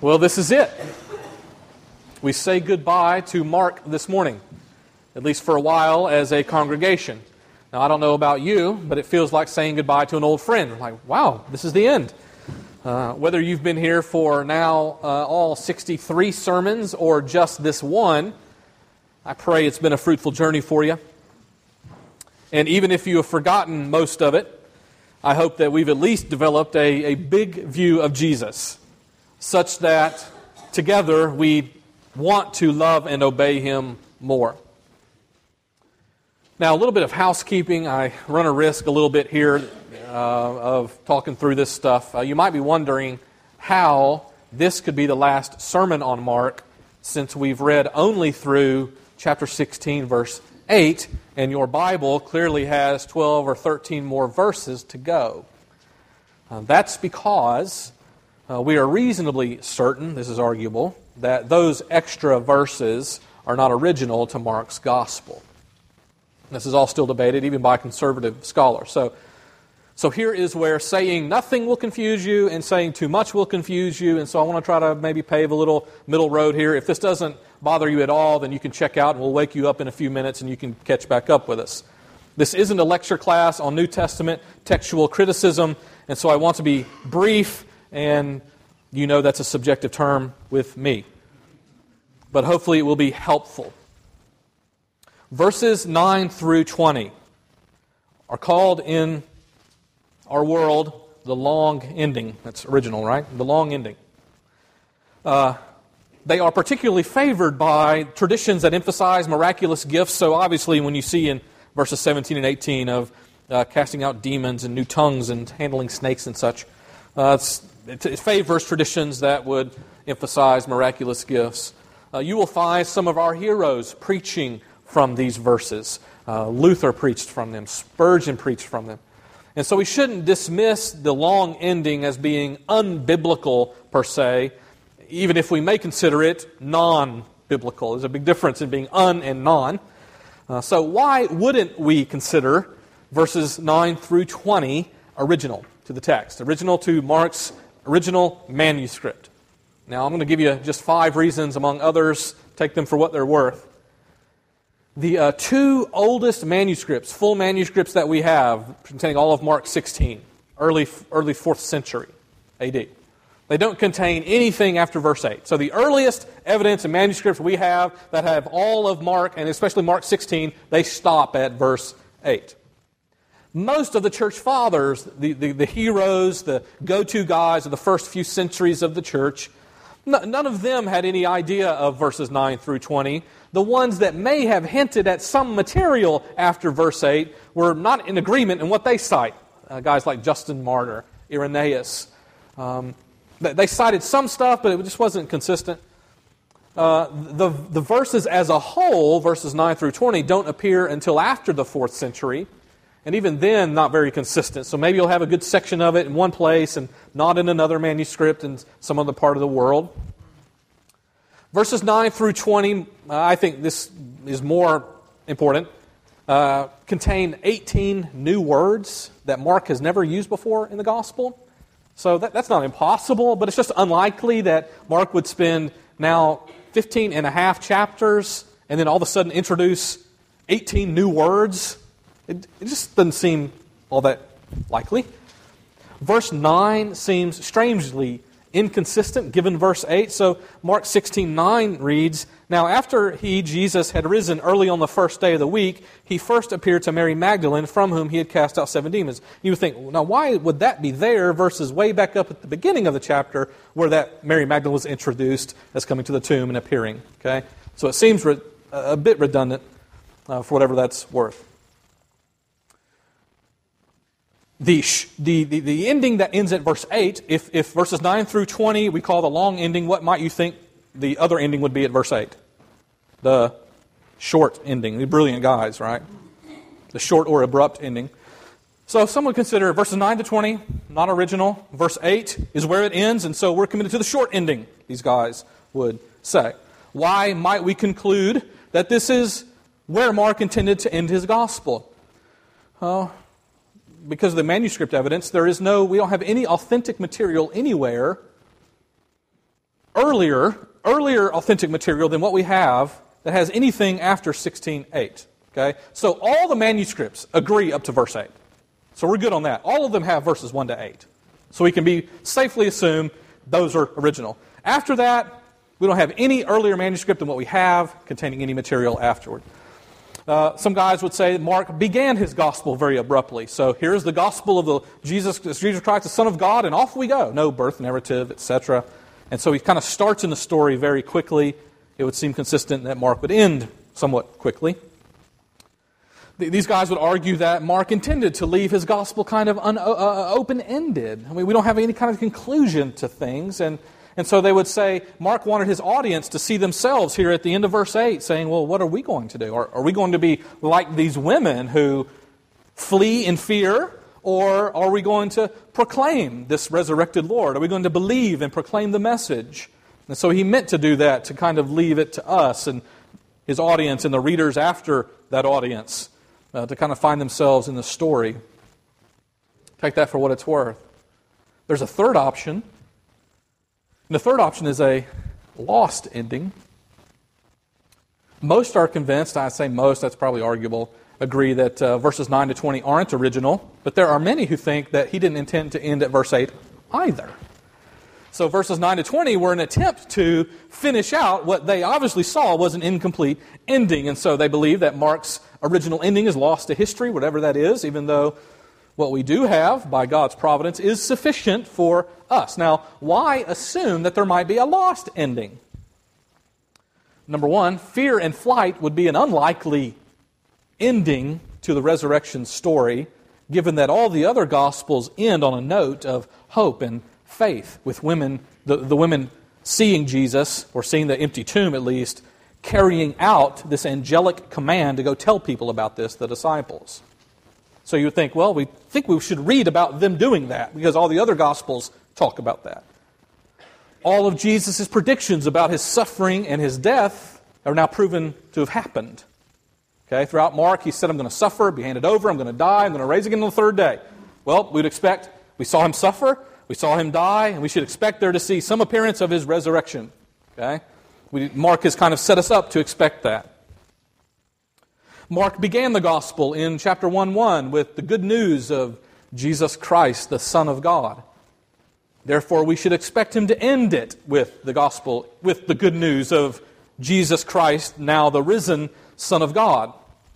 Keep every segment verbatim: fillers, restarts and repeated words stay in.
Well, this is it. We say goodbye to Mark this morning, at least for a while as a congregation. Now, I don't know about you, but it feels like saying goodbye to an old friend. Like, wow, this is the end. Uh, whether you've been here for now uh, all sixty-three sermons or just this one, I pray it's been a fruitful journey for you. And even if you have forgotten most of it, I hope that we've at least developed a, a big view of Jesus, such that together we want to love and obey Him more. Now, a little bit of housekeeping. I run a risk a little bit here uh, of talking through this stuff. Uh, you might be wondering how this could be the last sermon on Mark, since we've read only through chapter sixteen, verse eight, and your Bible clearly has twelve or thirteen more verses to go. Uh, that's because uh, we are reasonably certain, this is arguable, that those extra verses are not original to Mark's Gospel. This is all still debated, even by conservative scholars. So, so here is where saying nothing will confuse you and saying too much will confuse you. And so I want to try to maybe pave a little middle road here. If this doesn't bother you at all, then you can check out and we'll wake you up in a few minutes and you can catch back up with us. This isn't a lecture class on New Testament textual criticism, and so I want to be brief, and you know that's a subjective term with me. But hopefully it will be helpful. Verses nine through twenty are called in our world the long ending. That's original, right? The long ending. Uh, they are particularly favored by traditions that emphasize miraculous gifts. So obviously when you see in verses seventeen and eighteen of uh, casting out demons and new tongues and handling snakes and such, uh, it's, it favors traditions that would emphasize miraculous gifts. Uh, you will find some of our heroes preaching from these verses. Uh, Luther preached from them. Spurgeon preached from them. And so we shouldn't dismiss the long ending as being unbiblical per se, even if we may consider it non-biblical. There's a big difference in being un and non. Uh, so why wouldn't we consider verses nine through twenty original to the text, original to Mark's original manuscript? Now I'm going to give you just five reasons among others. Take them for what they're worth. The uh, two oldest manuscripts, full manuscripts that we have, containing all of Mark sixteen, early early fourth century A D. They don't contain anything after verse eight. So the earliest evidence and manuscripts we have that have all of Mark, and especially Mark sixteen, they stop at verse eight. Most of the church fathers, the, the, the heroes, the go-to guys of the first few centuries of the church, none of them had any idea of verses nine through twenty. The ones that may have hinted at some material after verse eight were not in agreement in what they cite. Uh, guys like Justin Martyr, Irenaeus. Um, they cited some stuff, but it just wasn't consistent. Uh, the, the verses as a whole, verses nine through twenty, don't appear until after the fourth century. And even then, not very consistent. So maybe you'll have a good section of it in one place and not in another manuscript in some other part of the world. Verses nine through twenty, uh, I think this is more important, uh, contain eighteen new words that Mark has never used before in the Gospel. So that, that's not impossible, but it's just unlikely that Mark would spend now fifteen and a half chapters and then all of a sudden introduce eighteen new words. It, it just doesn't seem all that likely. Verse nine seems strangely inconsistent given verse eight. So Mark sixteen nine reads, "Now after he, Jesus, had risen early on the first day of the week, he first appeared to Mary Magdalene, from whom he had cast out seven demons." You would think, now why would that be there versus way back up at the beginning of the chapter where that Mary Magdalene was introduced as coming to the tomb and appearing? Okay, so it seems re- a bit redundant uh, for whatever that's worth. The, sh- the, the, the ending that ends at verse eight, if, if verses nine through twenty we call the long ending, what might you think the other ending would be at verse eight? The short ending. The brilliant guys, right? The short or abrupt ending. So some would consider verses nine to twenty, not original. Verse eight is where it ends, and so we're committed to the short ending, these guys would say. Why might we conclude that this is where Mark intended to end his gospel? Oh, because of the manuscript evidence, there is no, we don't have any authentic material anywhere earlier, earlier authentic material than what we have that has anything after sixteen eight. Okay? So all the manuscripts agree up to verse eight. So we're good on that. All of them have verses one to eight. So we can be safely assume those are original. After that, we don't have any earlier manuscript than what we have containing any material afterward. Uh, some guys would say Mark began his gospel very abruptly. So here's the gospel of the Jesus, Jesus Christ, the Son of God, and off we go. No birth narrative, et cetera. And so he kind of starts in the story very quickly. It would seem consistent that Mark would end somewhat quickly. These guys would argue that Mark intended to leave his gospel kind of un- uh, open-ended. I mean, we don't have any kind of conclusion to things, and And so they would say, Mark wanted his audience to see themselves here at the end of verse eight, saying, well, what are we going to do? Are, are we going to be like these women who flee in fear? Or are we going to proclaim this resurrected Lord? Are we going to believe and proclaim the message? And so he meant to do that, to kind of leave it to us and his audience and the readers after that audience uh, to kind of find themselves in the story. Take that for what it's worth. There's a third option. And the third option is a lost ending. Most are convinced, I say most, that's probably arguable, agree that uh, verses nine to twenty aren't original, but there are many who think that he didn't intend to end at verse eight either. So verses nine to twenty were an attempt to finish out what they obviously saw was an incomplete ending, and so they believe that Mark's original ending is lost to history, whatever that is, even though what we do have, by God's providence, is sufficient for us. Now, why assume that there might be a lost ending? Number one, fear and flight would be an unlikely ending to the resurrection story, given that all the other Gospels end on a note of hope and faith, with women, the, the women seeing Jesus, or seeing the empty tomb at least, carrying out this angelic command to go tell people about this, the disciples. So you would think, well, we think we should read about them doing that because all the other Gospels talk about that. All of Jesus' predictions about his suffering and his death are now proven to have happened. Okay, throughout Mark, he said, I'm going to suffer, be handed over, I'm going to die, I'm going to rise again on the third day. Well, we'd expect, we saw him suffer, we saw him die, and we should expect there to see some appearance of his resurrection. Okay, we, Mark has kind of set us up to expect that. Mark began the gospel in chapter one one with the good news of Jesus Christ, the Son of God. Therefore, we should expect him to end it with the gospel, with the good news of Jesus Christ, now the risen Son of God.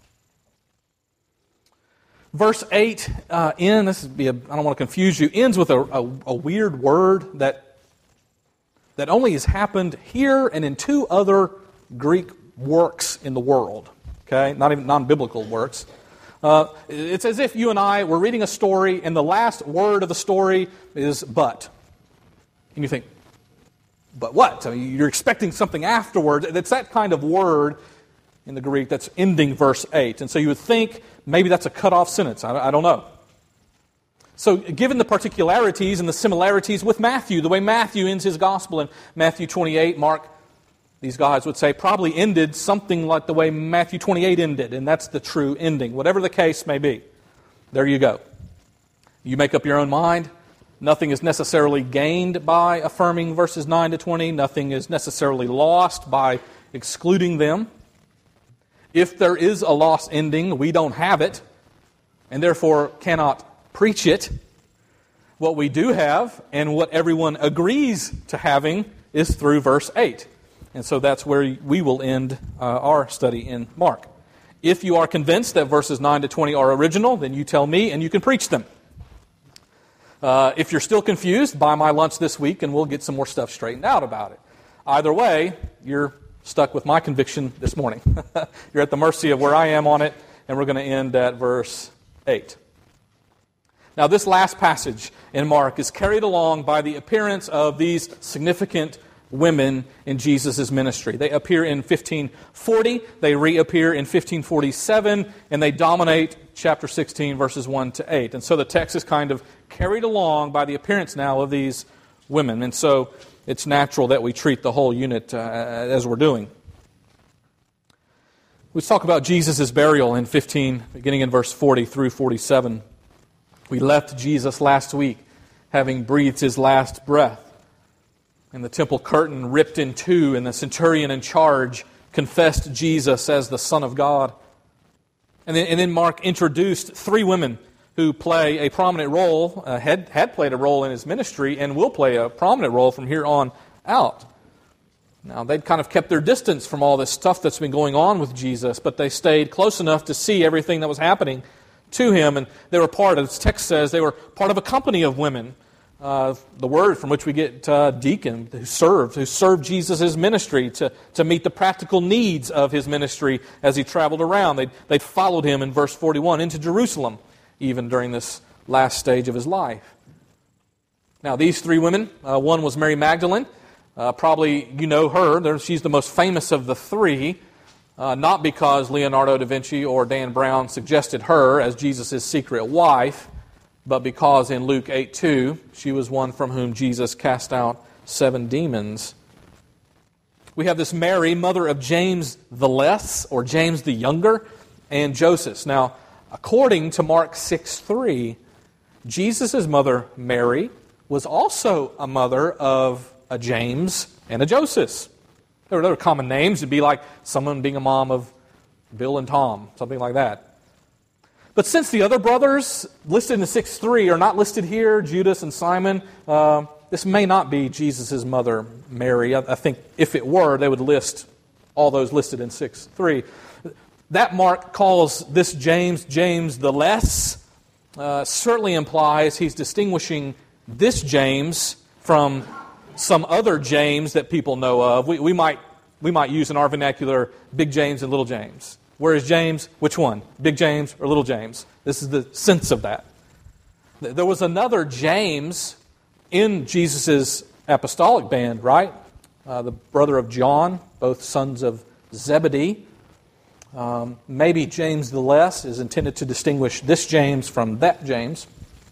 Verse eight, uh, in, this would be a, I don't want to confuse you, ends with a, a, a weird word that, that only has happened here and in two other Greek works in the world. Okay, not even non-biblical works. Uh, it's as if you and I were reading a story and the last word of the story is but. And you think, but what? I mean, you're expecting something afterwards. It's that kind of word in the Greek that's ending verse eight. And so you would think maybe that's a cut-off sentence. I, I don't know. So given the particularities and the similarities with Matthew, the way Matthew ends his gospel in Matthew twenty-eight, Mark, these guys would say, probably ended something like the way Matthew twenty-eight ended, and that's the true ending. Whatever the case may be, there you go. You make up your own mind. Nothing is necessarily gained by affirming verses nine to twenty. Nothing is necessarily lost by excluding them. If there is a lost ending, we don't have it, and therefore cannot preach it. What we do have, and what everyone agrees to having, is through verse eight. And so that's where we will end uh, our study in Mark. If you are convinced that verses nine to twenty are original, then you tell me and you can preach them. Uh, if you're still confused, buy my lunch this week and we'll get some more stuff straightened out about it. Either way, you're stuck with my conviction this morning. You're at the mercy of where I am on it, and we're going to end at verse eight. Now, this last passage in Mark is carried along by the appearance of these significant women in Jesus' ministry. They appear in fifteen forty, they reappear in fifteen forty-seven, and they dominate chapter sixteen, verses one to eight. And so the text is kind of carried along by the appearance now of these women. And so it's natural that we treat the whole unit uh, as we're doing. Let's talk about Jesus' burial in fifteen, beginning in verse forty through forty-seven. We left Jesus last week having breathed his last breath. and the temple curtain ripped in two, and the centurion in charge confessed Jesus as the Son of God. And then, and then Mark introduced three women who play a prominent role, uh, had, had played a role in his ministry, and will play a prominent role from here on out. Now, they'd kind of kept their distance from all this stuff that's been going on with Jesus, but they stayed close enough to see everything that was happening to him, and they were part, as the text says, they were part of a company of women. Uh, the word from which we get uh, deacon, who served, who served Jesus' ministry to, to meet the practical needs of his ministry as he traveled around. They they followed him in verse forty-one into Jerusalem, even during this last stage of his life. Now, these three women, uh, one was Mary Magdalene. Uh, probably you know her. She's the most famous of the three, uh, not because Leonardo da Vinci or Dan Brown suggested her as Jesus' secret wife, but because in Luke eight two, she was one from whom Jesus cast out seven demons. We have this Mary, mother of James the Less, or James the Younger, and Joseph. Now, according to Mark six three, Jesus' mother, Mary, was also a mother of a James and a Joseph. There were other common names. It'd be like someone being a mom of Bill and Tom, something like that. But since the other brothers listed in six three are not listed here, Judas and Simon, uh, this may not be Jesus' mother, Mary. I, I think if it were, they would list all those listed in six three. That Mark calls this James, James the Less, uh, certainly implies he's distinguishing this James from some other James that people know of. We, we might we might use in our vernacular Big James and Little James. Where is James? Which one? Big James or Little James? This is the sense of that. There was another James in Jesus' apostolic band, right? Uh, the brother of John, both sons of Zebedee. Um, maybe James the Less is intended to distinguish this James from that James.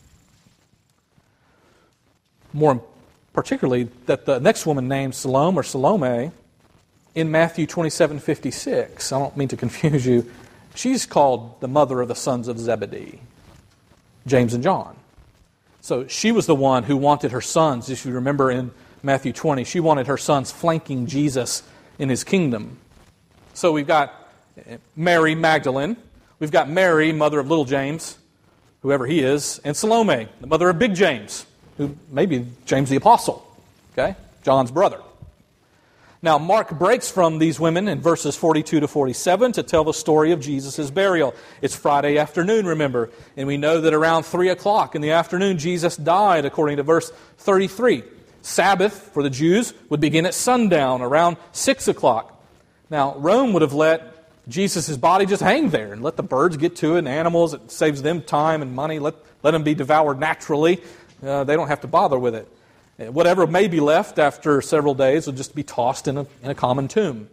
More particularly, that the next woman named Salome or Salome, in Matthew twenty-seven fifty-six, I don't mean to confuse you, she's called the mother of the sons of Zebedee, James and John. So she was the one who wanted her sons, if you remember in Matthew twenty, she wanted her sons flanking Jesus in his kingdom. So we've got Mary Magdalene, we've got Mary, mother of little James, whoever he is, and Salome, the mother of big James, who may be James the Apostle, okay, John's brother. Now, Mark breaks from these women in verses forty-two to forty-seven to tell the story of Jesus' burial. It's Friday afternoon, remember, and we know that around three o'clock in the afternoon, Jesus died, according to verse thirty-three. Sabbath for the Jews would begin at sundown, around six o'clock. Now, Rome would have let Jesus' body just hang there and let the birds get to it, and animals. It saves them time and money. Let, let them be devoured naturally. Uh, they don't have to bother with it. Whatever may be left after several days will just be tossed in a, in a common tomb.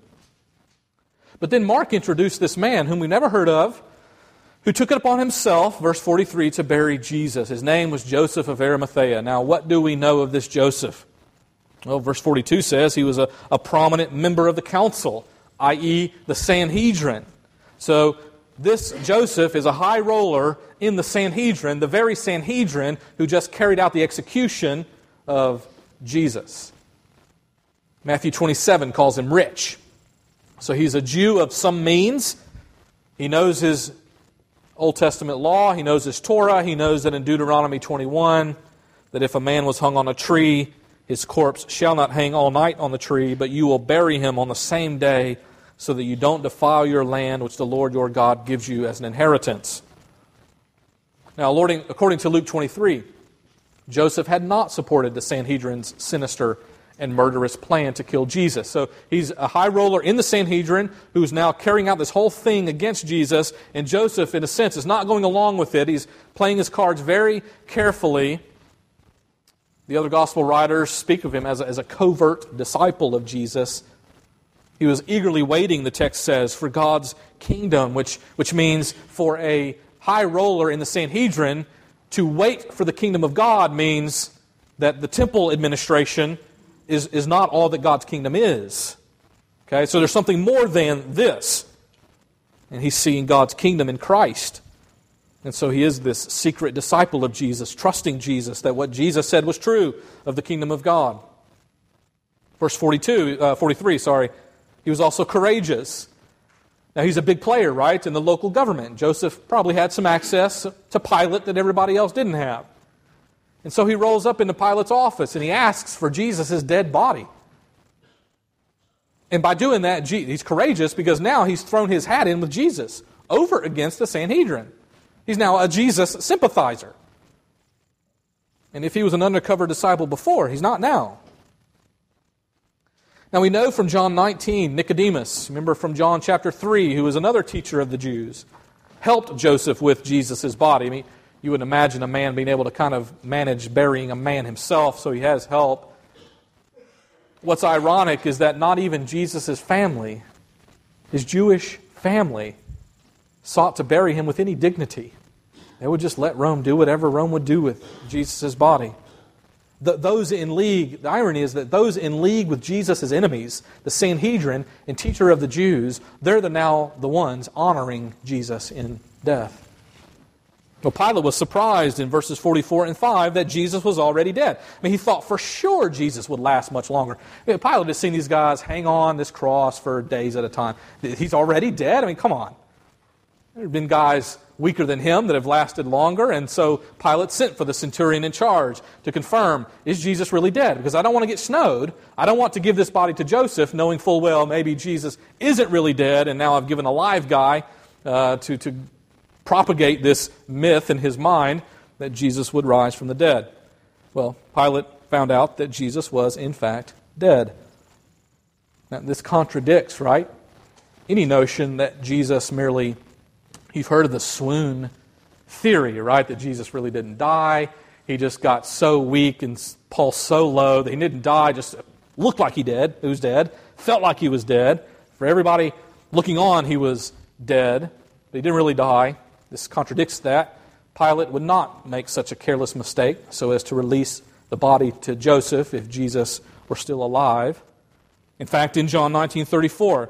But then Mark introduced this man whom we never heard of, who took it upon himself, verse forty-three, to bury Jesus. His name was Joseph of Arimathea. Now, what do we know of this Joseph? Well, verse forty-two says he was a, a prominent member of the council, that is the Sanhedrin. So this Joseph is a high roller in the Sanhedrin, the very Sanhedrin who just carried out the execution of Jesus. Matthew twenty-seven calls him rich. So he's a Jew of some means. He knows his Old Testament law. He knows his Torah. He knows that in Deuteronomy twenty-one, that if a man was hung on a tree, his corpse shall not hang all night on the tree, but you will bury him on the same day, so that you don't defile your land, which the Lord your God gives you as an inheritance. Now, according to Luke twenty-three, Joseph had not supported the Sanhedrin's sinister and murderous plan to kill Jesus. So he's a high roller in the Sanhedrin who's now carrying out this whole thing against Jesus, and Joseph, in a sense, is not going along with it. He's playing his cards very carefully. The other gospel writers speak of him as a, as a covert disciple of Jesus. He was eagerly waiting, the text says, for God's kingdom, which, which means for a high roller in the Sanhedrin, to wait for the kingdom of God means that the temple administration is, is not all that God's kingdom is. Okay, so there's something more than this. And he's seeing God's kingdom in Christ. And so he is this secret disciple of Jesus, trusting Jesus, that what Jesus said was true of the kingdom of God. Verse forty-two, uh, forty-three, sorry. He was also courageous. Now, he's a big player, right, in the local government. Joseph probably had some access to Pilate that everybody else didn't have. And so he rolls up into Pilate's office and he asks for Jesus' dead body. And by doing that, he's courageous because now he's thrown his hat in with Jesus over against the Sanhedrin. He's now a Jesus sympathizer. And if he was an undercover disciple before, he's not now. Now we know from John nineteen, Nicodemus, remember from John chapter three, who was another teacher of the Jews, helped Joseph with Jesus' body. I mean, you would imagine a man being able to kind of manage burying a man himself, so he has help. What's ironic is that not even Jesus' family, his Jewish family, sought to bury him with any dignity. They would just let Rome do whatever Rome would do with Jesus' body. The, those in league, the irony is that those in league with Jesus' enemies, the Sanhedrin and teacher of the Jews, they're the now the ones honoring Jesus in death. Well, Pilate was surprised in verses forty-four and five that Jesus was already dead. I mean, he thought for sure Jesus would last much longer. I mean, Pilate has seen these guys hang on this cross for days at a time. He's already dead? I mean, come on. There have been guys weaker than him that have lasted longer, and so Pilate sent for the centurion in charge to confirm, is Jesus really dead? Because I don't want to get snowed. I don't want to give this body to Joseph, knowing full well maybe Jesus isn't really dead, and now I've given a live guy uh, to, to propagate this myth in his mind that Jesus would rise from the dead. Well, Pilate found out that Jesus was, in fact, dead. Now, this contradicts, right, any notion that Jesus merely... You've heard of the swoon theory, right? That Jesus really didn't die. He just got so weak and pulse so low that he didn't die, just looked like he did. He was dead. Felt like he was dead. For everybody looking on, he was dead. But he didn't really die. This contradicts that. Pilate would not make such a careless mistake so as to release the body to Joseph if Jesus were still alive. In fact, in John nineteen thirty-four,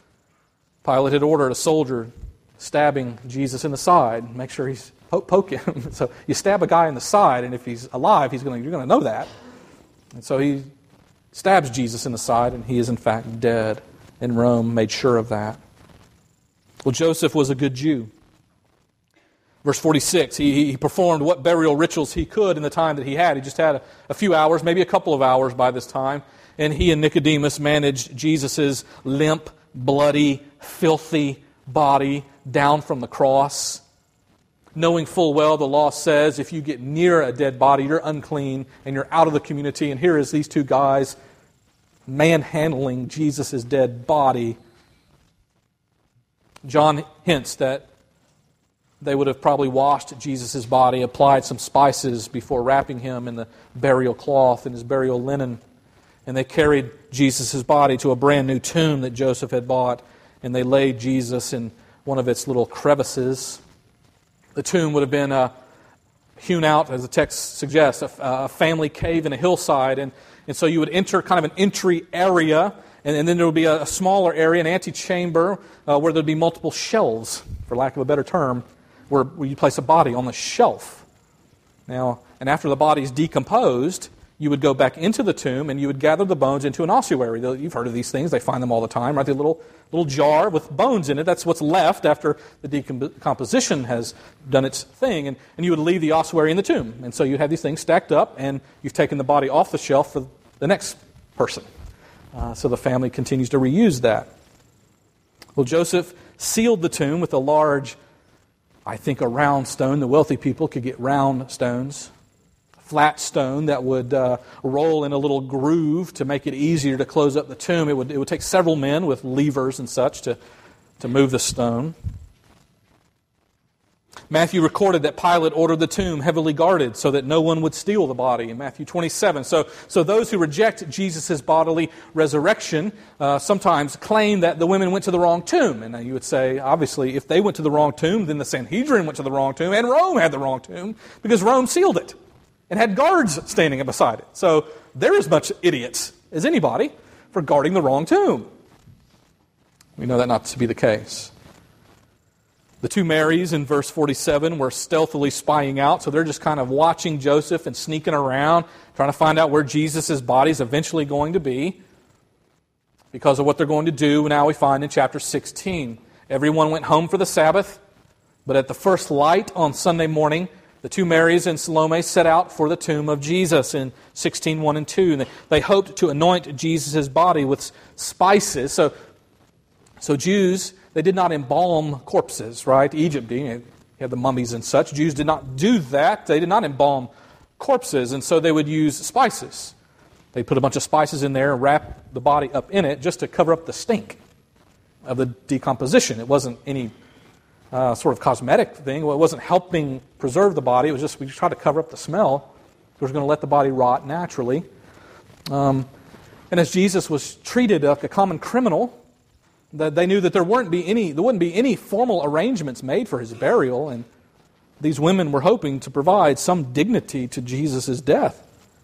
Pilate had ordered a soldier stabbing Jesus in the side, make sure he's poke, poke him. So you stab a guy in the side, and if he's alive, he's going to, you're going to know that. And so he stabs Jesus in the side, and he is in fact dead. And Rome made sure of that. Well, Joseph was a good Jew. Verse forty-six, he, he performed what burial rituals he could in the time that he had. He just had a, a few hours, maybe a couple of hours by this time, and he and Nicodemus managed Jesus' limp, bloody, filthy body down from the cross, knowing full well the law says if you get near a dead body, you're unclean and you're out of the community. And here is these two guys manhandling Jesus' dead body. John hints that they would have probably washed Jesus' body, applied some spices before wrapping him in the burial cloth and his burial linen. And they carried Jesus' body to a brand new tomb that Joseph had bought, and they laid Jesus in one of its little crevices. The tomb would have been uh, hewn out, as the text suggests, a, a family cave in a hillside. And, and so you would enter kind of an entry area, and, and then there would be a, a smaller area, an antechamber, uh, where there would be multiple shelves, for lack of a better term, where, where you place a body on the shelf. Now, and after the body's decomposed, you would go back into the tomb and you would gather the bones into an ossuary. You've heard of these things. They find them all the time, right? The little little jar with bones in it. That's what's left after the decomposition has done its thing. And, and you would leave the ossuary in the tomb. And so you have these things stacked up, and you've taken the body off the shelf for the next person. Uh, so the family continues to reuse that. Well, Joseph sealed the tomb with a large, I think, a round stone. The wealthy people could get round stones. Flat stone that would uh, roll in a little groove to make it easier to close up the tomb. It would it would take several men with levers and such to, to move the stone. Matthew recorded that Pilate ordered the tomb heavily guarded so that no one would steal the body in Matthew twenty-seven. So, so those who reject Jesus' bodily resurrection uh, sometimes claim that the women went to the wrong tomb. And you would say, obviously, if they went to the wrong tomb, then the Sanhedrin went to the wrong tomb, and Rome had the wrong tomb because Rome sealed it and had guards standing beside it. So they're as much idiots as anybody for guarding the wrong tomb. We know that not to be the case. The two Marys in verse forty-seven were stealthily spying out, so they're just kind of watching Joseph and sneaking around, trying to find out where Jesus' body is eventually going to be. because of what they're going to do. Now we find in chapter sixteen. Everyone went home for the Sabbath, but at the first light on Sunday morning, the two Marys and Salome set out for the tomb of Jesus in sixteen one and two. And they, they hoped to anoint Jesus' body with spices. So, so Jews, they did not embalm corpses, right? Egypt, you had the mummies and such. Jews did not do that. They did not embalm corpses, and so they would use spices. They put a bunch of spices in there and wrap the body up in it just to cover up the stink of the decomposition. It wasn't any uh, sort of cosmetic thing. It wasn't helping preserve the body. It was just we tried to cover up the smell. We were going to let the body rot naturally. Um, and as Jesus was treated like a common criminal, that they knew that there weren't be any there wouldn't be any formal arrangements made for his burial, and these women were hoping to provide some dignity to Jesus' death.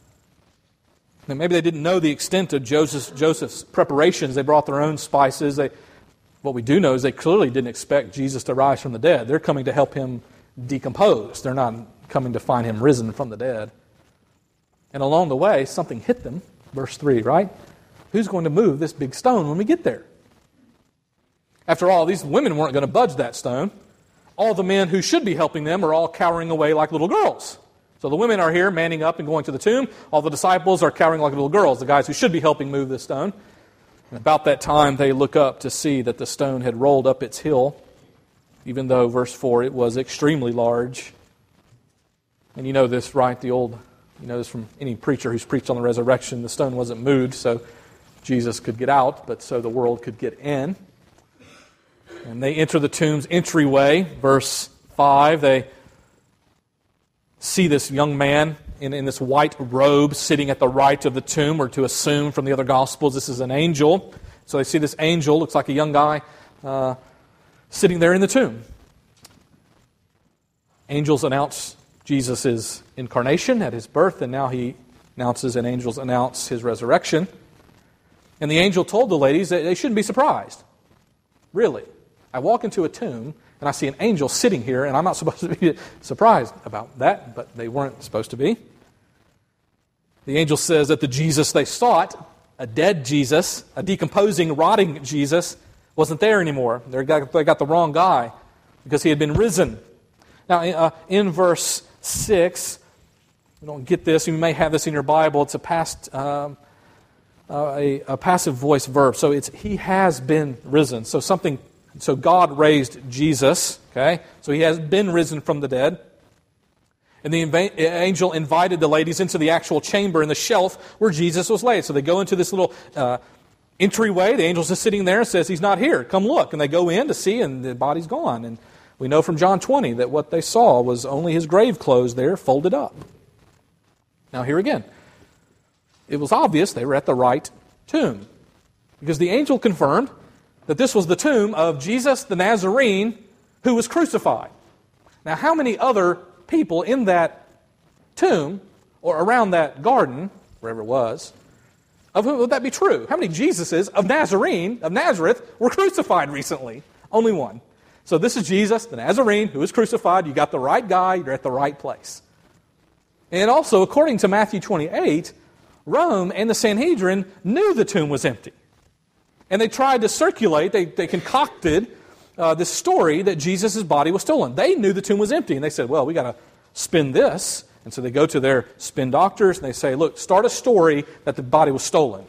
And maybe they didn't know the extent of Joseph's, Joseph's preparations. They brought their own spices. They, what we do know is they clearly didn't expect Jesus to rise from the dead. They're coming to help him decompose. They're not coming to find him risen from the dead. And along the way, something hit them. Verse three, right? Who's going to move this big stone when we get there? After all, these women weren't going to budge that stone. All the men who should be helping them are all cowering away like little girls. So the women are here manning up and going to the tomb. All the disciples are cowering like little girls, the guys who should be helping move this stone. And about that time, they look up to see that the stone had rolled up its hill, even though, verse four, it was extremely large. And you know this, right? The old, you know this from any preacher who's preached on the resurrection. The stone wasn't moved so Jesus could get out, but so the world could get in. And they enter the tomb's entryway, verse five. They see this young man in, in this white robe sitting at the right of the tomb, or to assume from the other Gospels, this is an angel. So they see this angel, looks like a young guy, uh, sitting there in the tomb. Angels announce Jesus' incarnation at his birth, and now he announces, and angels announce his resurrection. And the angel told the ladies that they shouldn't be surprised. Really. I walk into a tomb, and I see an angel sitting here, and I'm not supposed to be surprised about that, but they weren't supposed to be. The angel says that the Jesus they sought, a dead Jesus, a decomposing, rotting Jesus, wasn't there anymore. They got, they got the wrong guy, because he had been risen. Now, uh, in verse six, we don't get this, you may have this in your Bible, it's a past... Um, uh, a, a passive voice verb, so it's he has been risen. So something... So God raised Jesus, okay? So he has been risen from the dead. And the inv- angel invited the ladies into the actual chamber in the shelf where Jesus was laid. So they go into this little uh, entryway. The angel's just sitting there and says, he's not here. Come look. And they go in to see, and the body's gone. And we know from John twenty that what they saw was only his grave clothes there folded up. Now here again, it was obvious they were at the right tomb, because the angel confirmed that this was the tomb of Jesus the Nazarene who was crucified. Now, how many other people in that tomb or around that garden, wherever it was, of whom would that be true? How many Jesuses of Nazarene, of Nazareth, were crucified recently? Only one. So this is Jesus the Nazarene who was crucified. You got the right guy. You're at the right place. And also, according to Matthew twenty-eight, Rome and the Sanhedrin knew the tomb was empty. And they tried to circulate, they, they concocted uh, this story that Jesus' body was stolen. They knew the tomb was empty, and they said, well, we got to spin this. And so they go to their spin doctors, and they say, look, start a story that the body was stolen.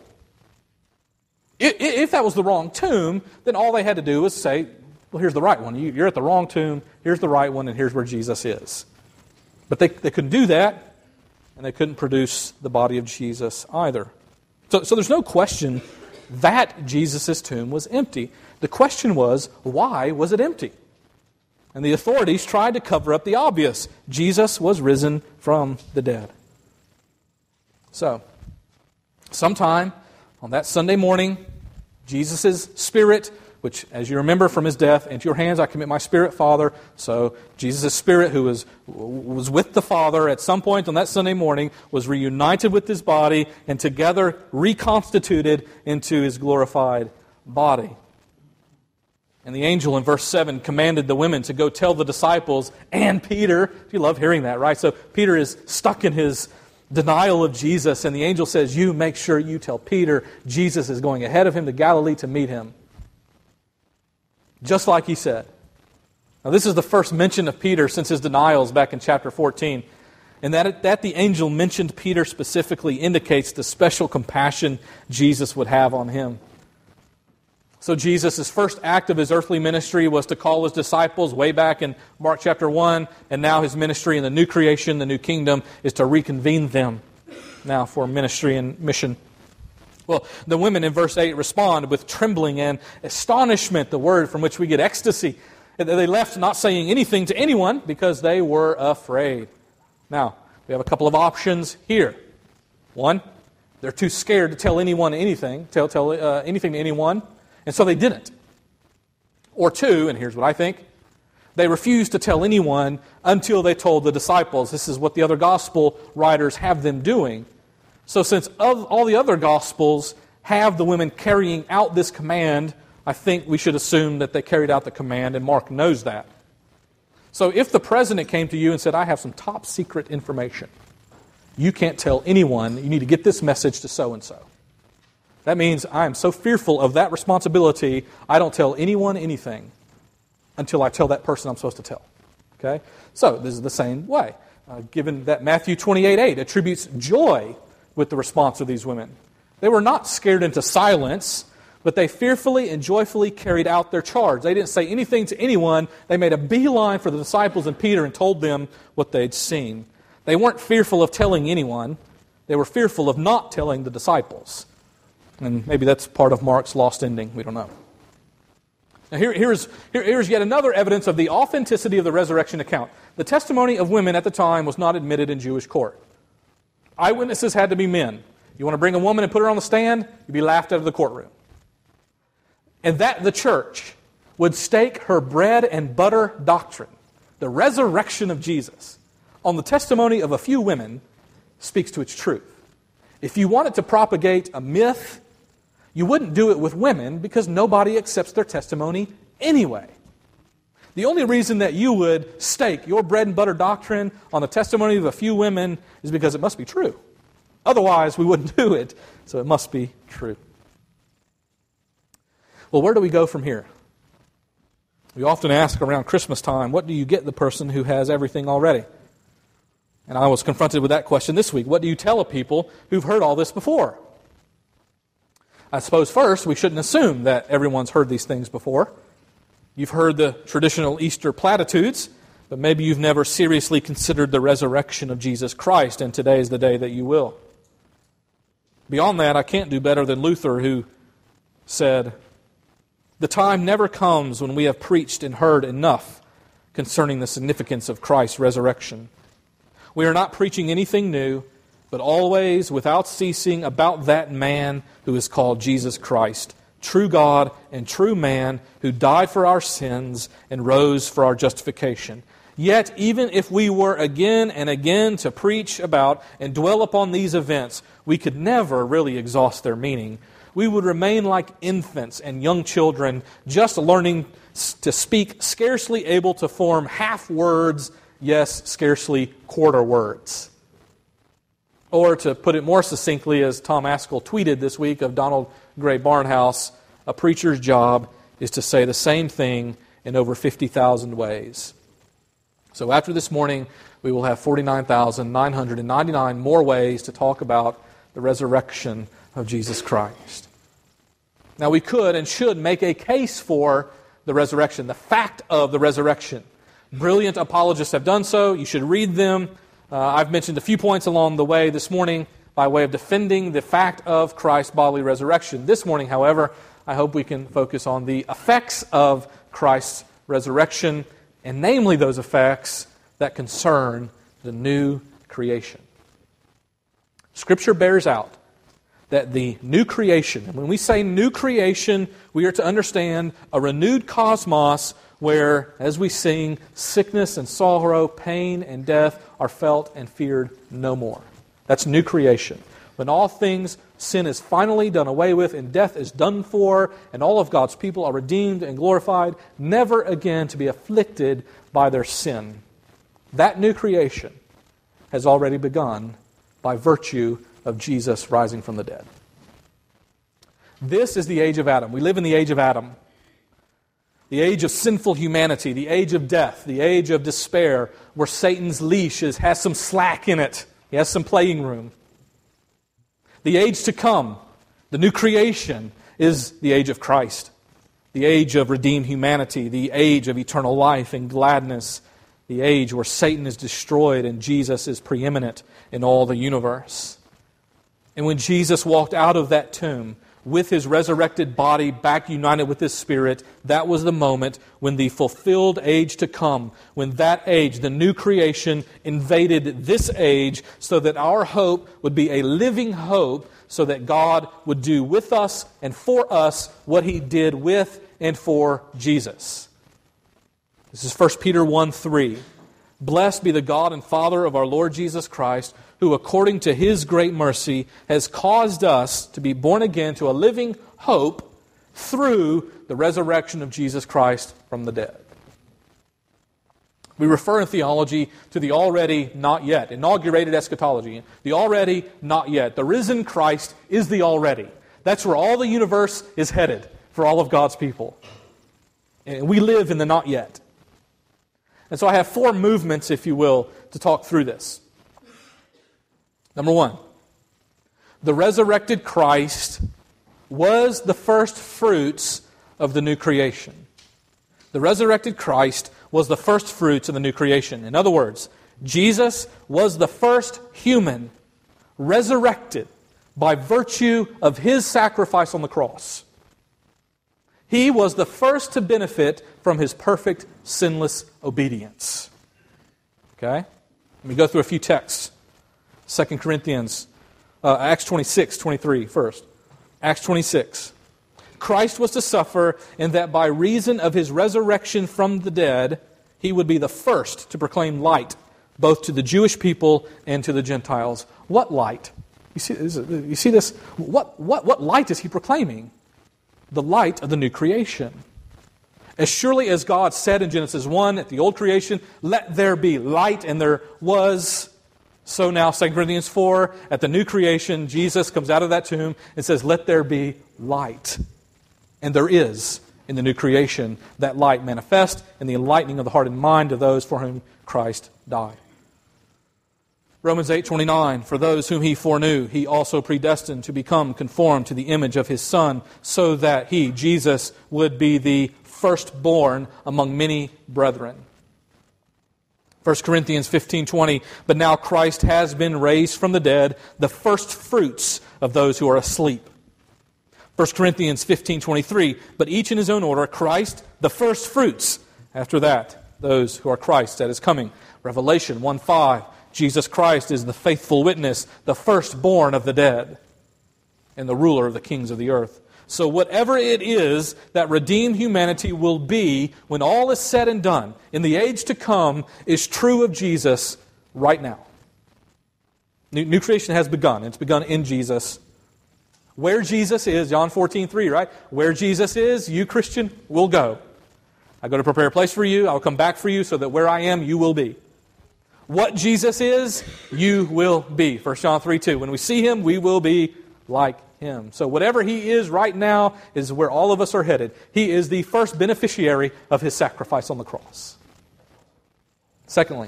If, if that was the wrong tomb, then all they had to do was say, well, here's the right one. You, you're at the wrong tomb, here's the right one, and here's where Jesus is. But they, they couldn't do that, and they couldn't produce the body of Jesus either. So, so there's no question that Jesus' tomb was empty. The question was, why was it empty? And the authorities tried to cover up the obvious. Jesus was risen from the dead. So, sometime on that Sunday morning, Jesus' spirit, which, as you remember from his death, into your hands I commit my spirit, Father. So Jesus' spirit, who was, was with the Father at some point on that Sunday morning, was reunited with his body and together reconstituted into his glorified body. And the angel in verse seven commanded the women to go tell the disciples and Peter. You love hearing that, right? So Peter is stuck in his denial of Jesus, and the angel says, you make sure you tell Peter Jesus is going ahead of him to Galilee to meet him. Just like he said. Now this is the first mention of Peter since his denials back in chapter fourteen. And that, that the angel mentioned Peter specifically indicates the special compassion Jesus would have on him. So Jesus' first act of his earthly ministry was to call his disciples way back in Mark chapter one, and now his ministry in the new creation, the new kingdom, is to reconvene them now for ministry and mission. Well, the women in verse eight respond with trembling and astonishment, the word from which we get ecstasy. They left not saying anything to anyone because they were afraid. Now, we have a couple of options here. One, they're too scared to tell anyone anything, tell, tell uh, anything to anyone, and so they didn't. Or two, and here's what I think, they refused to tell anyone until they told the disciples. This is what the other gospel writers have them doing. So since all the other gospels have the women carrying out this command, I think we should assume that they carried out the command, and Mark knows that. So if the president came to you and said, I have some top secret information, you can't tell anyone, you need to get this message to so-and-so. That means I am so fearful of that responsibility, I don't tell anyone anything until I tell that person I'm supposed to tell. Okay? So this is the same way. Uh, given that Matthew twenty-eight eight attributes joy with the response of these women. They were not scared into silence, but they fearfully and joyfully carried out their charge. They didn't say anything to anyone. They made a beeline for the disciples and Peter and told them what they'd seen. They weren't fearful of telling anyone. They were fearful of not telling the disciples. And maybe that's part of Mark's lost ending. We don't know. Now here, here's, here, here's yet another evidence of the authenticity of the resurrection account. The testimony of women at the time was not admitted in Jewish court. Eyewitnesses had to be men. You want to bring a woman and put her on the stand, you'd be laughed out of the courtroom. And that the church would stake her bread and butter doctrine, the resurrection of Jesus, on the testimony of a few women speaks to its truth. If you wanted to propagate a myth, you wouldn't do it with women because nobody accepts their testimony anyway. The only reason that you would stake your bread and butter doctrine on the testimony of a few women is because it must be true. Otherwise, we wouldn't do it, so it must be true. Well, where do we go from here? We often ask around Christmas time, what do you get the person who has everything already? And I was confronted with that question this week. What do you tell people who've heard all this before? I suppose first, we shouldn't assume that everyone's heard these things before. You've heard the traditional Easter platitudes, but maybe you've never seriously considered the resurrection of Jesus Christ, and today is the day that you will. Beyond that, I can't do better than Luther, who said, the time never comes when we have preached and heard enough concerning the significance of Christ's resurrection. We are not preaching anything new, but always, without ceasing, about that man who is called Jesus Christ, true God and true man, who died for our sins and rose for our justification. Yet, even if we were again and again to preach about and dwell upon these events, we could never really exhaust their meaning. We would remain like infants and young children, just learning to speak, scarcely able to form half words, yes, scarcely quarter words. Or to put it more succinctly, as Tom Askell tweeted this week of Donald Gray Barnhouse, a preacher's job is to say the same thing in over fifty thousand ways. So after this morning, we will have forty-nine thousand nine hundred ninety-nine more ways to talk about the resurrection of Jesus Christ. Now we could and should make a case for the resurrection, the fact of the resurrection. Brilliant apologists have done so. You should read them. Uh, I've mentioned a few points along the way this morning by way of defending the fact of Christ's bodily resurrection. This morning, however, I hope we can focus on the effects of Christ's resurrection, and namely those effects that concern the new creation. Scripture bears out that the new creation, and when we say new creation, we are to understand a renewed cosmos where, as we sing, sickness and sorrow, pain and death are felt and feared no more. That's new creation. When all things, sin is finally done away with and death is done for, and all of God's people are redeemed and glorified, never again to be afflicted by their sin. That new creation has already begun by virtue of Jesus rising from the dead. This is the age of Adam. We live in the age of Adam. The age of sinful humanity, the age of death, the age of despair, where Satan's leash is, has some slack in it. He has some playing room. The age to come, the new creation, is the age of Christ. The age of redeemed humanity, the age of eternal life and gladness, the age where Satan is destroyed and Jesus is preeminent in all the universe. And when Jesus walked out of that tomb, with His resurrected body back united with His Spirit, that was the moment when the fulfilled age to come, when that age, the new creation, invaded this age so that our hope would be a living hope, so that God would do with us and for us what He did with and for Jesus. This is First Peter one three. Blessed be the God and Father of our Lord Jesus Christ, who according to His great mercy has caused us to be born again to a living hope through the resurrection of Jesus Christ from the dead. We refer in theology to the already not yet, inaugurated eschatology, the already not yet. The risen Christ is the already. That's where all the universe is headed for all of God's people. And we live in the not yet. And so I have four movements, if you will, to talk through this. Number one, the resurrected Christ was the first fruits of the new creation. The resurrected Christ was the first fruits of the new creation. In other words, Jesus was the first human resurrected by virtue of His sacrifice on the cross. He was the first to benefit from His perfect, sinless obedience. Okay? Let me go through a few texts. Second Corinthians, uh, Acts twenty-six, twenty-three first. Acts twenty-six. Christ was to suffer, and that by reason of His resurrection from the dead, He would be the first to proclaim light, both to the Jewish people and to the Gentiles. What light? You see, you see this? What, what, what light is He proclaiming? The light of the new creation. As surely as God said in Genesis one at the old creation, let there be light, and there was. So now, Second Corinthians four, at the new creation, Jesus comes out of that tomb and says, let there be light. And there is, in the new creation, that light manifest in the enlightening of the heart and mind of those for whom Christ died. Romans eight twenty-nine, for those whom He foreknew, He also predestined to become conformed to the image of His Son, so that He, Jesus, would be the firstborn among many brethren. First Corinthians fifteen twenty, but now Christ has been raised from the dead, the first fruits of those who are asleep. First Corinthians fifteen twenty-three, but each in his own order, Christ, the first fruits. After that, those who are Christ at His coming. Revelation one five, Jesus Christ is the faithful witness, the firstborn of the dead, and the ruler of the kings of the earth. So whatever it is that redeemed humanity will be when all is said and done in the age to come is true of Jesus right now. New, new creation has begun. It's begun in Jesus. Where Jesus is, John fourteen three, right? Where Jesus is, you Christian will go. I go to prepare a place for you. I will come back for you so that where I am, you will be. What Jesus is, you will be. First John three two. When we see Him, we will be like Him. So whatever He is right now is where all of us are headed. He is the first beneficiary of His sacrifice on the cross. Secondly,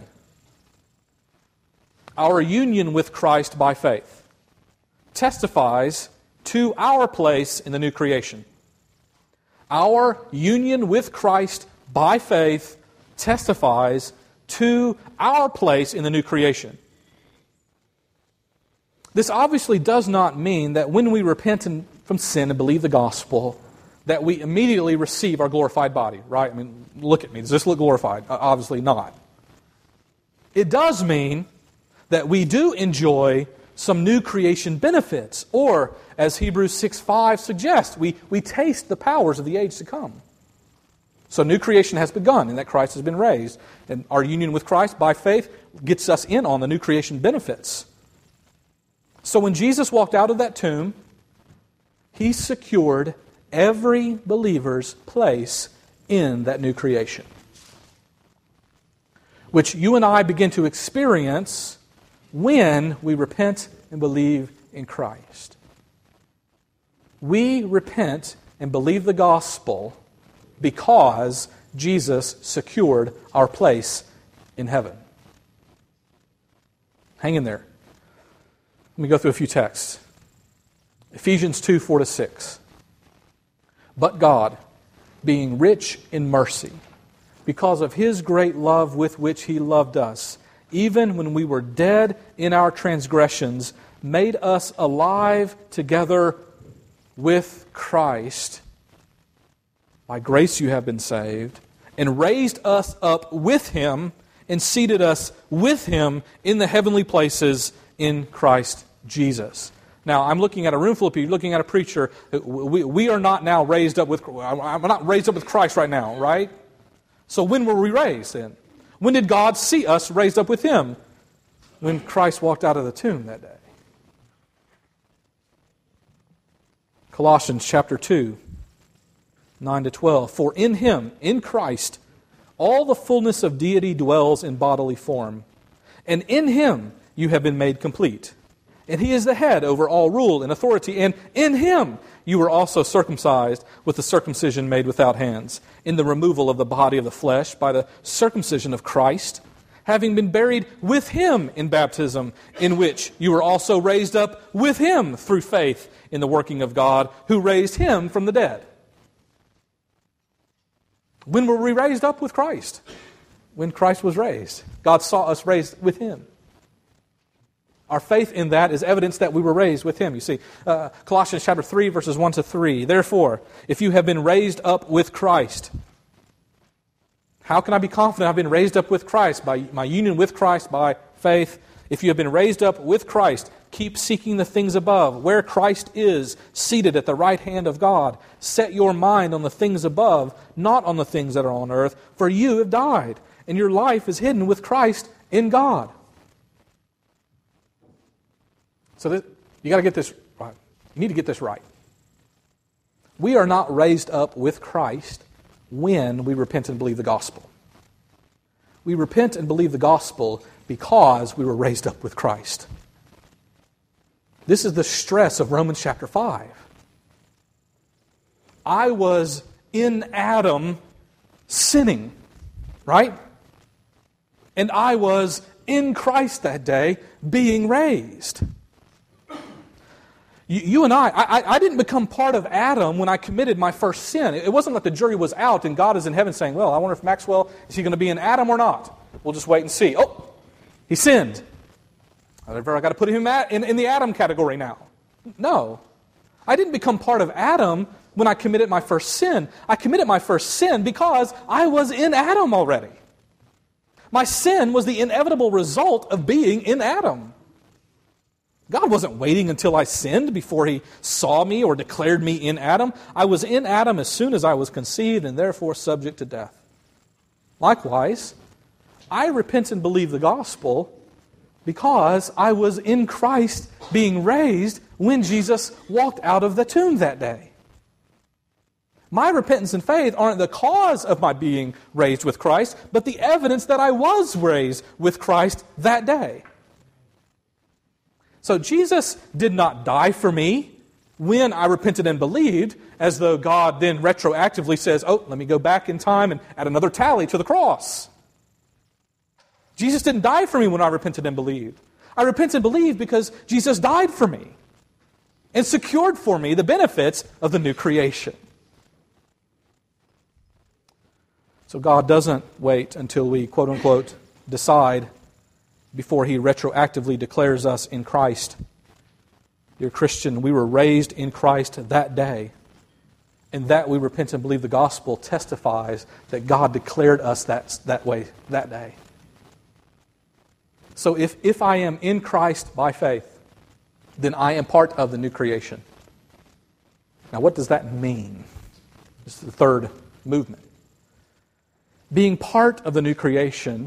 our union with Christ by faith testifies to our place in the new creation. Our union with Christ by faith testifies to our place in the new creation. This obviously does not mean that when we repent from sin and believe the gospel, that we immediately receive our glorified body, right? I mean, look at me. Does this look glorified? Obviously not. It does mean that we do enjoy some new creation benefits, or, as Hebrews six five suggests, we, we taste the powers of the age to come. So new creation has begun in that Christ has been raised. And our union with Christ by faith gets us in on the new creation benefits. So when Jesus walked out of that tomb, He secured every believer's place in that new creation, which you and I begin to experience when we repent and believe in Christ. We repent and believe the gospel because Jesus secured our place in heaven. Hang in there. Let me go through a few texts. Ephesians two, four to six. But God, being rich in mercy, because of His great love with which He loved us, even when we were dead in our transgressions, made us alive together with Christ. By grace you have been saved, and raised us up with Him, and seated us with Him in the heavenly places in Christ Jesus. Now, I'm looking at a room full of people, looking at a preacher. We, we are not now raised up with, I'm not raised up with Christ right now, right? So when were we raised then? When did God see us raised up with Him? When Christ walked out of the tomb that day. Colossians chapter two, nine to twelve. For in Him, in Christ, all the fullness of deity dwells in bodily form. And in Him you have been made complete. And He is the head over all rule and authority. And in Him you were also circumcised with the circumcision made without hands, in the removal of the body of the flesh by the circumcision of Christ, having been buried with Him in baptism, in which you were also raised up with Him through faith in the working of God, who raised Him from the dead. When were we raised up with Christ? When Christ was raised. God saw us raised with Him. Our faith in that is evidence that we were raised with Him. You see, uh, Colossians chapter three, verses one to three. Therefore, if you have been raised up with Christ, how can I be confident I've been raised up with Christ? By my union with Christ, by faith. If you have been raised up with Christ, keep seeking the things above, where Christ is, seated at the right hand of God. Set your mind on the things above, not on the things that are on earth, for you have died, and your life is hidden with Christ in God. So this, you got to get this right. You need to get this right. We are not raised up with Christ when we repent and believe the gospel. We repent and believe the gospel because we were raised up with Christ. This is the stress of Romans chapter five. I was in Adam sinning, right? And I was in Christ that day being raised. You, you and I, I, I didn't become part of Adam when I committed my first sin. It wasn't like the jury was out and God is in heaven saying, well, I wonder if Maxwell, is he going to be in Adam or not? We'll just wait and see. Oh, he sinned. I've got to put him in, in the Adam category now. No. I didn't become part of Adam when I committed my first sin. I committed my first sin because I was in Adam already. My sin was the inevitable result of being in Adam. God wasn't waiting until I sinned before He saw me or declared me in Adam. I was in Adam as soon as I was conceived and therefore subject to death. Likewise, I repent and believe the gospel because I was in Christ being raised when Jesus walked out of the tomb that day. My repentance and faith aren't the cause of my being raised with Christ, but the evidence that I was raised with Christ that day. So Jesus did not die for me when I repented and believed, as though God then retroactively says, oh, let me go back in time and add another tally to the cross. Jesus didn't die for me when I repented and believed. I repented and believed because Jesus died for me and secured for me the benefits of the new creation. So God doesn't wait until we, quote unquote, decide before He retroactively declares us in Christ. Dear Christian, we were raised in Christ that day. And that we repent and believe the gospel testifies that God declared us that, that way that day. So if, if I am in Christ by faith, then I am part of the new creation. Now what does that mean? This is the third movement. Being part of the new creation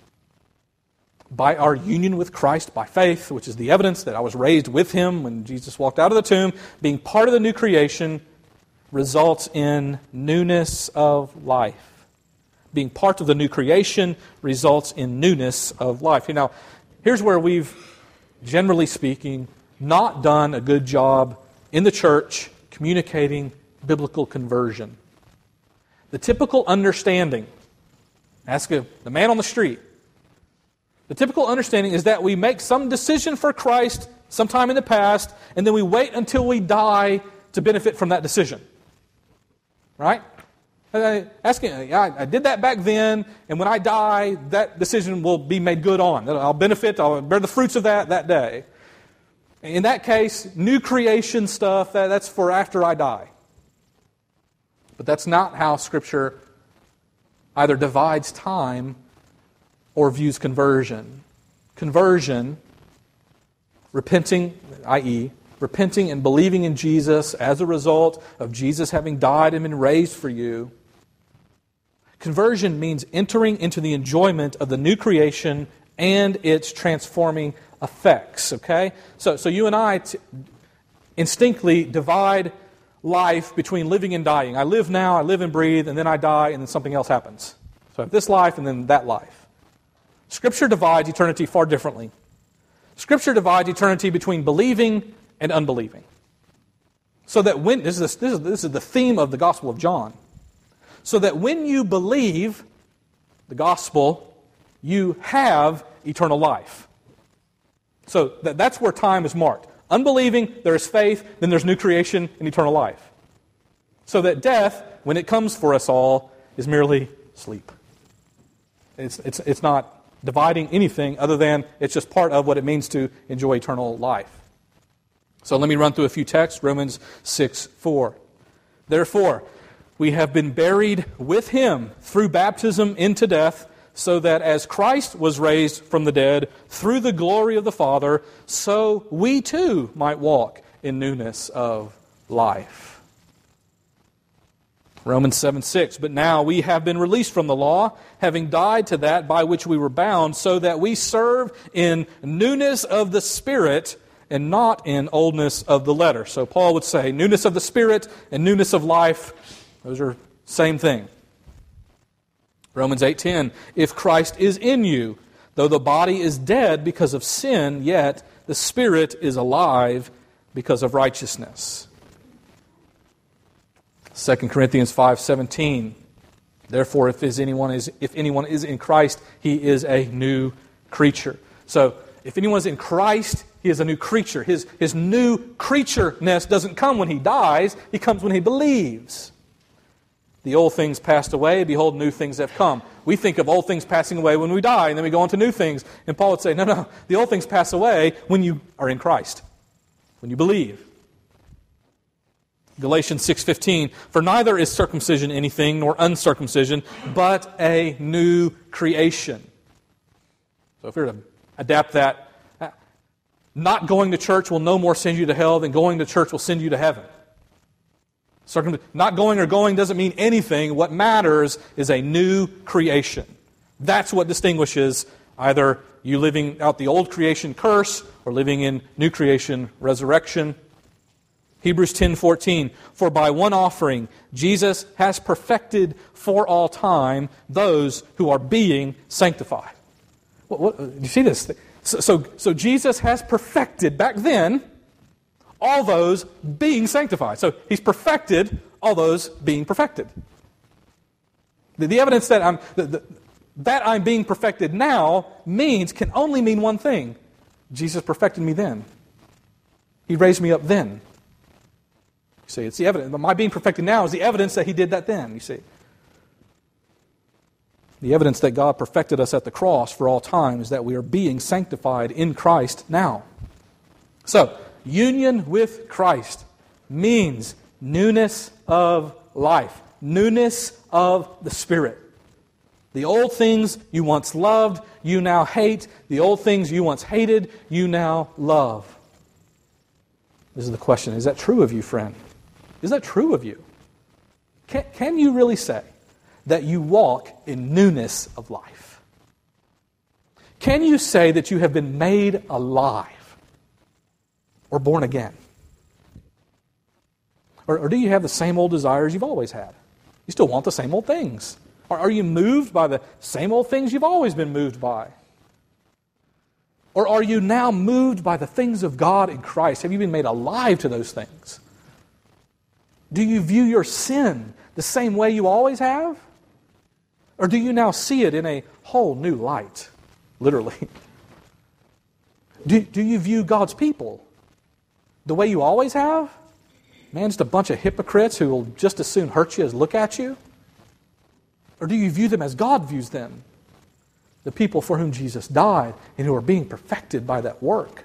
by our union with Christ by faith, which is the evidence that I was raised with Him when Jesus walked out of the tomb, being part of the new creation results in newness of life. Being part of the new creation results in newness of life. You know, here's where we've generally speaking, not done a good job in the church communicating biblical conversion. The typical understanding, ask a, the man on the street, the typical understanding is that we make some decision for Christ sometime in the past, and then we wait until we die to benefit from that decision. Right? Asking, I, I did that back then, and when I die, that decision will be made good on. I'll benefit, I'll bear the fruits of that that day. In that case, new creation stuff, that, that's for after I die. But that's not how Scripture either divides time or views conversion. Conversion, repenting, that is, repenting and believing in Jesus as a result of Jesus having died and been raised for you. Conversion means entering into the enjoyment of the new creation and its transforming effects. Okay? So, so you and I t- instinctively divide life between living and dying. I live now, I live and breathe, and then I die, and then something else happens. So I have this life and then that life. Scripture divides eternity far differently. Scripture divides eternity between believing and unbelieving. So that when, this is, this is, this is the theme of the Gospel of John. So that when you believe the Gospel, you have eternal life. So that, that's where time is marked. Unbelieving, there is faith, then there's new creation and eternal life. So that death, when it comes for us all, is merely sleep. It's, it's, it's not dividing anything other than it's just part of what it means to enjoy eternal life. So let me run through a few texts. Romans six four. Therefore, we have been buried with Him through baptism into death, so that as Christ was raised from the dead through the glory of the Father, so we too might walk in newness of life. Romans seven six. But now we have been released from the law, having died to that by which we were bound, so that we serve in newness of the Spirit and not in oldness of the letter. So Paul would say newness of the Spirit and newness of life, those are same thing. Romans eight ten. If Christ is in you, though the body is dead because of sin, yet the Spirit is alive because of righteousness. Second Corinthians five seventeen. Therefore, if is anyone is if anyone is in Christ, he is a new creature. So, if anyone is in Christ, he is a new creature. His, his new creatureness doesn't come when he dies, he comes when he believes. The old things passed away, behold, new things have come. We think of old things passing away when we die, and then we go on to new things. And Paul would say, no, no, the old things pass away when you are in Christ, when you believe. Galatians six fifteen, for neither is circumcision anything, nor uncircumcision, but a new creation. So if we were to adapt that, not going to church will no more send you to hell than going to church will send you to heaven. Circum- not going or going doesn't mean anything. What matters is a new creation. That's what distinguishes either you living out the old creation curse or living in new creation resurrection. Hebrews ten fourteen, for by one offering Jesus has perfected for all time those who are being sanctified. What, what, do you see this? So, so, so Jesus has perfected back then all those being sanctified. So He's perfected all those being perfected. The, the evidence that I'm the, the, that I'm being perfected now means can only mean one thing: Jesus perfected me then. He raised me up then. You see, it's the evidence. My being perfected now is the evidence that He did that then, you see. The evidence that God perfected us at the cross for all time is that we are being sanctified in Christ now. So, union with Christ means newness of life, newness of the Spirit. The old things you once loved, you now hate. The old things you once hated, you now love. This is the question. Is that true of you, friend? Is that true of you? Can, can you really say that you walk in newness of life? Can you say that you have been made alive or born again? Or, or do you have the same old desires you've always had? You still want the same old things? Or are you moved by the same old things you've always been moved by? Or are you now moved by the things of God in Christ? Have you been made alive to those things? Do you view your sin the same way you always have? Or do you now see it in a whole new light? Literally. Do, do you view God's people the way you always have? Man, just a bunch of hypocrites who will just as soon hurt you as look at you? Or do you view them as God views them? The people for whom Jesus died and who are being perfected by that work.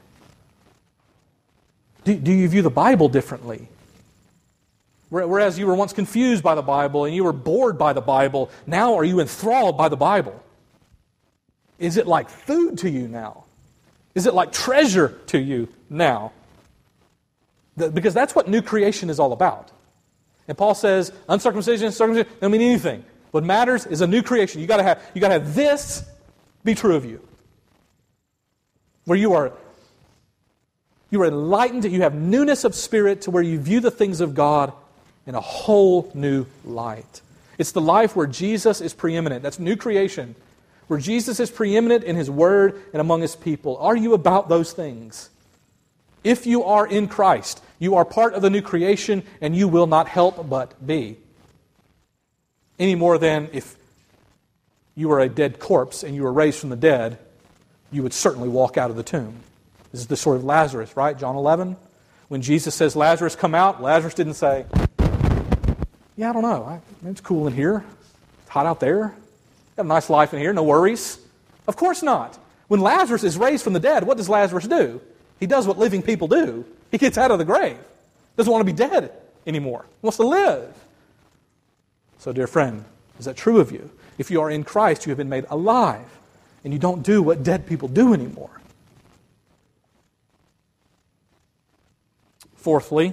Do, do you view the Bible differently? Whereas you were once confused by the Bible and you were bored by the Bible, now are you enthralled by the Bible? Is it like food to you now? Is it like treasure to you now? Because that's what new creation is all about. And Paul says, uncircumcision, circumcision, don't mean anything. What matters is a new creation. You got to have, you got to have this be true of you, where you are, you are enlightened. You have newness of spirit to where you view the things of God in a whole new light. It's the life where Jesus is preeminent. That's new creation, where Jesus is preeminent in His Word and among His people. Are you about those things? If you are in Christ, you are part of the new creation, and you will not help but be. Any more than if you were a dead corpse and you were raised from the dead, you would certainly walk out of the tomb. This is the story of Lazarus, right? John eleven. When Jesus says, Lazarus, come out, Lazarus didn't say, yeah, I don't know. I, it's cool in here. It's hot out there. Got a nice life in here. No worries. Of course not. When Lazarus is raised from the dead, what does Lazarus do? He does what living people do. He gets out of the grave. Doesn't want to be dead anymore. He wants to live. So, dear friend, is that true of you? If you are in Christ, you have been made alive, and you don't do what dead people do anymore. Fourthly,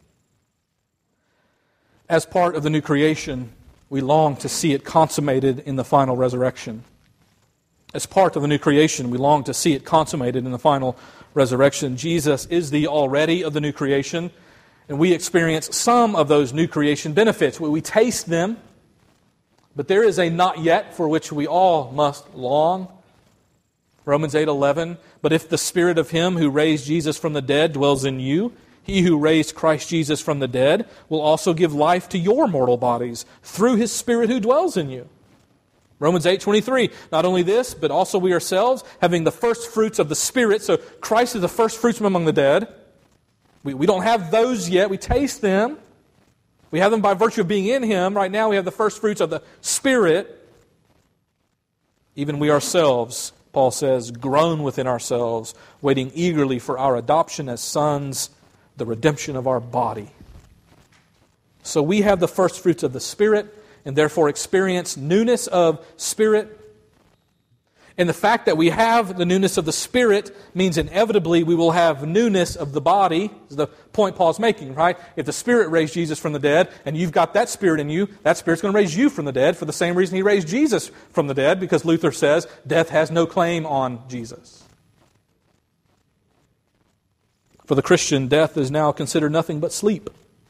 as part of the new creation, we long to see it consummated in the final resurrection. As part of the new creation, we long to see it consummated in the final resurrection. Jesus is the already of the new creation, and we experience some of those new creation benefits. We, we taste them, but there is a not yet for which we all must long. Romans eight eleven, but if the Spirit of Him who raised Jesus from the dead dwells in you, He who raised Christ Jesus from the dead will also give life to your mortal bodies through His Spirit who dwells in you. Romans eight twenty-three, not only this, but also we ourselves, having the first fruits of the Spirit. So Christ is the first fruits from among the dead. We, we don't have those yet. We taste them. We have them by virtue of being in Him. Right now we have the first fruits of the Spirit. Even we ourselves, Paul says, groan within ourselves, waiting eagerly for our adoption as sons, the redemption of our body. So we have the first fruits of the Spirit, and therefore experience newness of spirit. And the fact that we have the newness of the Spirit means inevitably we will have newness of the body. This is the point Paul's making, right? If the Spirit raised Jesus from the dead, and you've got that Spirit in you, that Spirit's going to raise you from the dead for the same reason He raised Jesus from the dead, because Luther says death has no claim on Jesus. For the Christian, death is now considered nothing but sleep.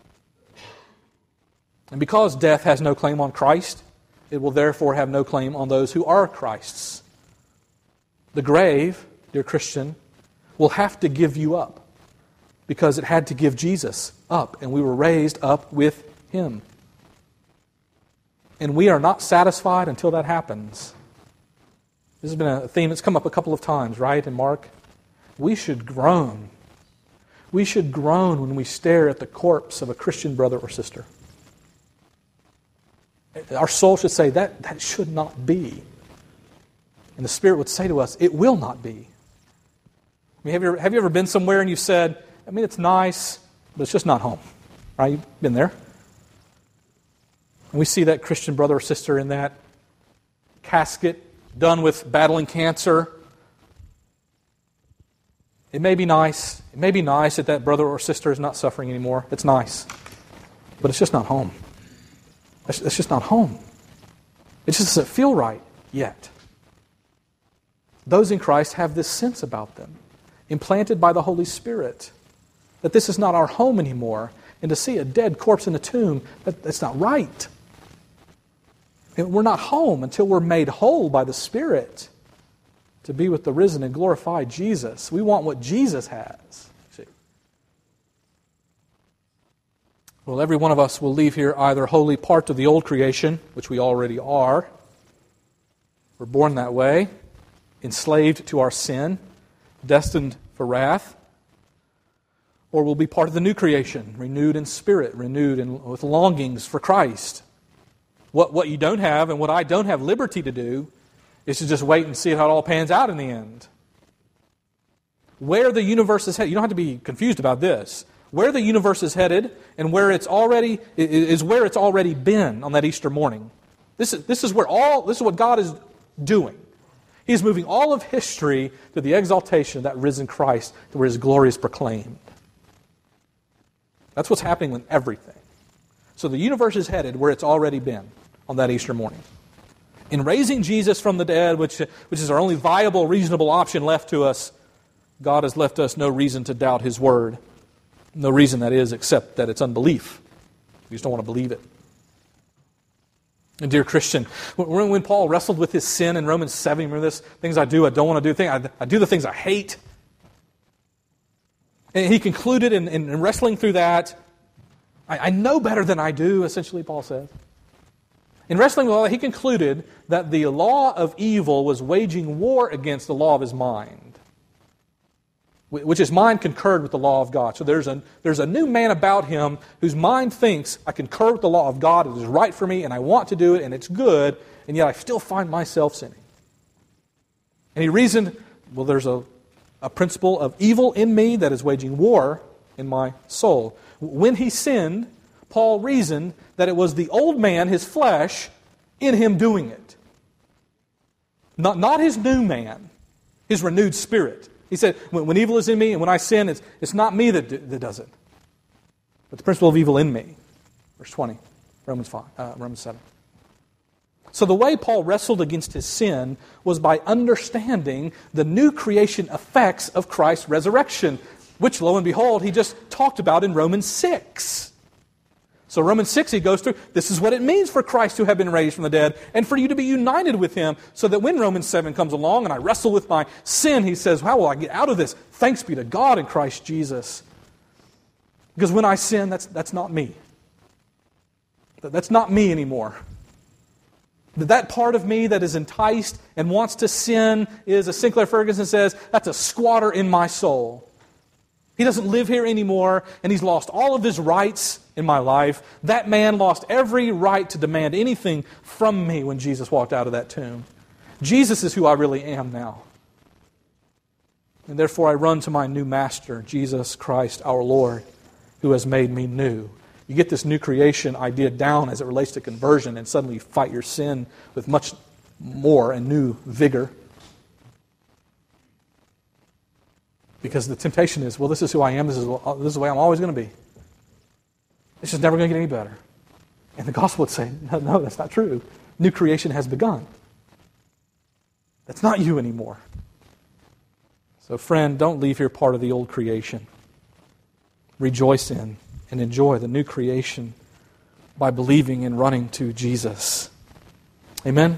And because death has no claim on Christ, it will therefore have no claim on those who are Christ's. The grave, dear Christian, will have to give you up, because it had to give Jesus up, and we were raised up with Him. And we are not satisfied until that happens. This has been a theme that's come up a couple of times, right, in Mark? We should groan. We should groan when we stare at the corpse of a Christian brother or sister. Our soul should say, that, that should not be. And the Spirit would say to us, it will not be. I mean, have you, ever, have you ever been somewhere and you said, I mean, it's nice, but it's just not home. Right? You've been there. And we see that Christian brother or sister in that casket, done with battling cancer. It may be nice. It may be nice that that brother or sister is not suffering anymore. It's nice. But it's just not home. It's just not home. It just doesn't feel right yet. Those in Christ have this sense about them, implanted by the Holy Spirit, that this is not our home anymore. And to see a dead corpse in a tomb, that, that's not right. And we're not home until we're made whole by the Spirit. to be with the risen and glorified Jesus. We want what Jesus has. See? Well, every one of us will leave here either wholly part of the old creation, which we already are. We're born that way, enslaved to our sin, destined for wrath. Or we'll be part of the new creation, renewed in spirit, renewed in, with longings for Christ. What, what you don't have and what I don't have liberty to do is to just wait and see how it all pans out in the end. Where the universe is headed, you don't have to be confused about this. Where the universe is headed and where it's already is where it's already been on that Easter morning. This is, this is where all this is what God is doing. He's moving all of history to the exaltation of that risen Christ, to where His glory is proclaimed. That's what's happening with everything. So the universe is headed where it's already been on that Easter morning. In raising Jesus from the dead, which, which is our only viable, reasonable option left to us, God has left us no reason to doubt His Word. No reason, that is, except that it's unbelief. We just don't want to believe it. And dear Christian, when, when Paul wrestled with his sin in Romans seven, remember this? Things I do, I don't want to do. Things I, I do the things I hate. And he concluded in, in wrestling through that, I, I know better than I do, essentially, Paul says. In wrestling with all that, he concluded that the law of evil was waging war against the law of his mind, which his mind concurred with the law of God. So there's a, there's a new man about him whose mind thinks, I concur with the law of God, it is right for me, and I want to do it, and it's good, and yet I still find myself sinning. And he reasoned, well, there's a A principle of evil in me that is waging war in my soul. When he sinned, Paul reasoned that it was the old man, his flesh, in him doing it. Not, not his new man, his renewed spirit. He said, when, when evil is in me and when I sin, it's, it's not me that, that does it, but the principle of evil in me. Verse twenty, Romans five, uh, Romans seven. So the way Paul wrestled against his sin was by understanding the new creation effects of Christ's resurrection, which, lo and behold, he just talked about in Romans six. So Romans six, he goes through, this is what it means for Christ to have been raised from the dead and for you to be united with Him, so that when Romans seven comes along and I wrestle with my sin, he says, how will I get out of this? Thanks be to God in Christ Jesus. Because when I sin, that's, that's not me. That's not me anymore. That part of me that is enticed and wants to sin is, as Sinclair Ferguson says, that's a squatter in my soul. He doesn't live here anymore, and he's lost all of his rights in my life. That man lost every right to demand anything from me when Jesus walked out of that tomb. Jesus is who I really am now. And therefore I run to my new master, Jesus Christ our Lord, who has made me new. You get this new creation idea down as it relates to conversion, and suddenly you fight your sin with much more and new vigor. Because the temptation is, well, this is who I am, this is, this is the way I'm always going to be. It's just never going to get any better. And the gospel would say, no, no, that's not true. New creation has begun. That's not you anymore. So friend, don't leave here part of the old creation. Rejoice in and enjoy the new creation by believing and running to Jesus. Amen?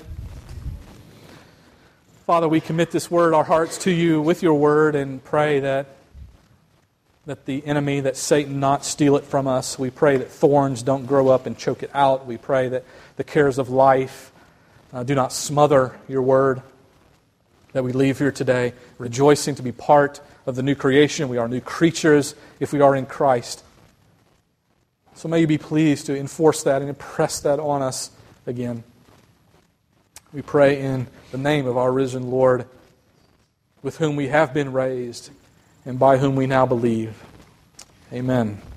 Father, we commit this word, our hearts, to you with your word, and pray that, that the enemy, that Satan not steal it from us. We pray that thorns don't grow up and choke it out. We pray that the cares of life uh, do not smother your word, that we leave here today rejoicing to be part of the new creation. We are new creatures if we are in Christ. So may you be pleased to enforce that and impress that on us again. We pray in the name of our risen Lord, with whom we have been raised and by whom we now believe. Amen.